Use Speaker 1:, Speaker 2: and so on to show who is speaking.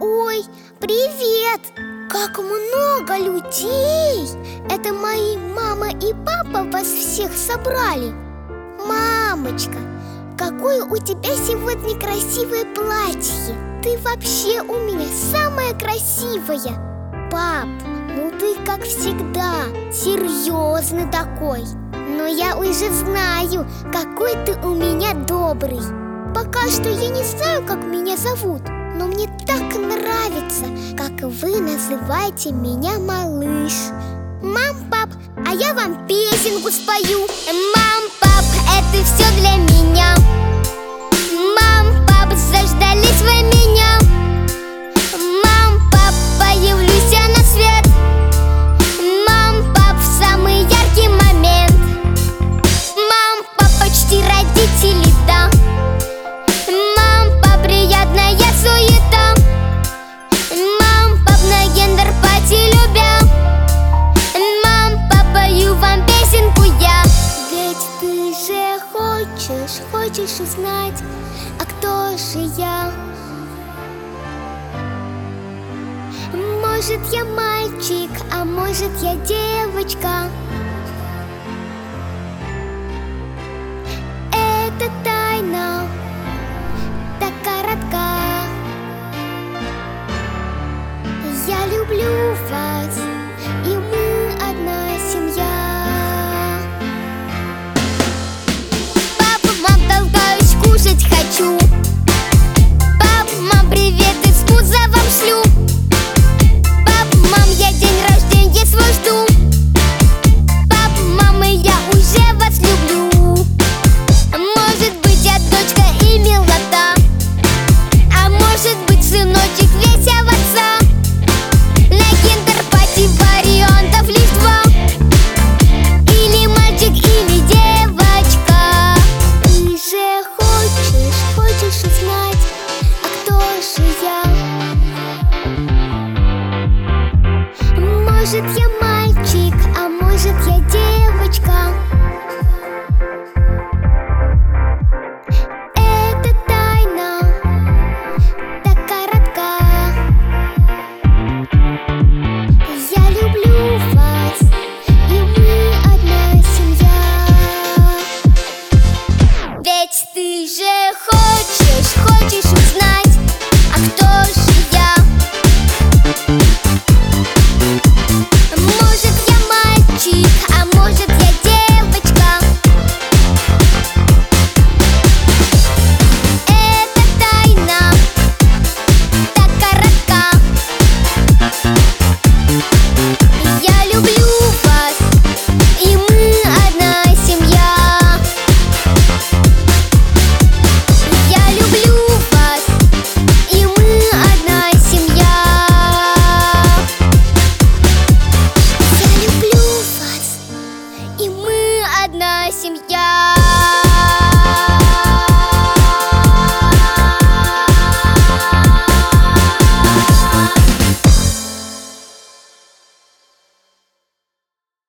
Speaker 1: Ой, привет! Как много людей! Это мои мама и папа вас всех собрали. Мамочка, какое у тебя сегодня красивое платье! Ты вообще у меня самая красивая. Пап, ну ты как всегда серьезный такой. Но я уже знаю, какой ты у меня добрый. Пока что я не знаю, как меня зовут, но мне так нравится, как вы называете меня малыш. Мам, пап, а я вам песенку спою. Мам, пап, это все для меня. Мам, пап, заждались вы меня. Мам, пап, появлюсь я на свет. Мам, пап, в самый яркий момент. Мам, пап, почти родители, да. Мам, пап, приятная суета. Мам, пап, на гендер-пати любя. Мам, пап, пою вам песенку я. Ведь ты же хочешь узнать, а кто же я? Может, я мальчик, а может, я девочка. Это так.